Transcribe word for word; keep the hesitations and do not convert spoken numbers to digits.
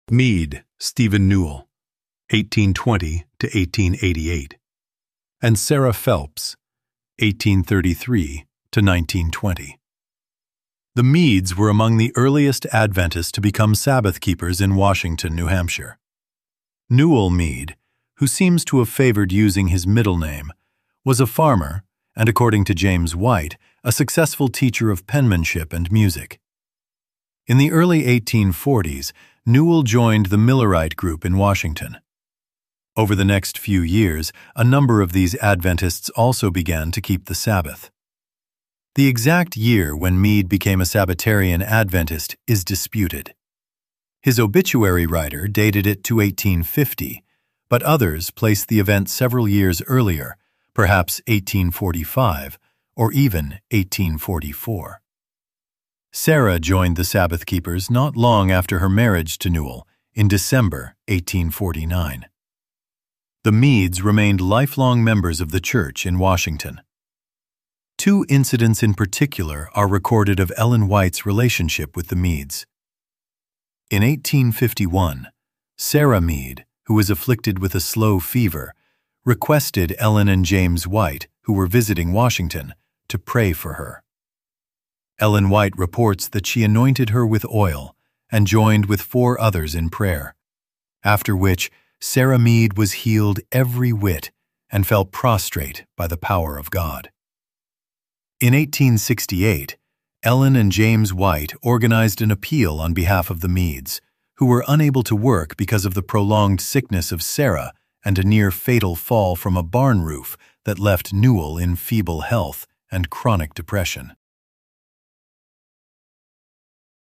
Mead, Stephen Newell, eighteen twenty to eighteen eighty-eight, and Sarah Phelps, eighteen thirty-three to nineteen twenty. The Meads were among the earliest Adventists to become Sabbath keepers in Washington, New Hampshire. Newell Mead, who seems to have favored using his middle name, was a farmer and, according to James White, a successful teacher of penmanship and music. In the early eighteen forties, Newell joined the Millerite group in Washington. Over the next few years, a number of these Adventists also began to keep the Sabbath. The exact year when Mead became a Sabbatarian Adventist is disputed. His obituary writer dated it to eighteen fifty, but others placed the event several years earlier, perhaps eighteen forty-five or even eighteen forty-four. Sarah joined the Sabbath keepers not long after her marriage to Newell in December eighteen forty-nine. The Meads remained lifelong members of the church in Washington. Two incidents in particular are recorded of Ellen White's relationship with the Meads. In eighteen fifty-one, Sarah Mead, who was afflicted with a slow fever, requested Ellen and James White, who were visiting Washington, to pray for her. Ellen White reports that she anointed her with oil and joined with four others in prayer, after which Sarah Mead was healed every whit and fell prostrate by the power of God. In eighteen sixty-eight, Ellen and James White organized an appeal on behalf of the Meads, who were unable to work because of the prolonged sickness of Sarah and a near-fatal fall from a barn roof that left Newell in feeble health and chronic depression.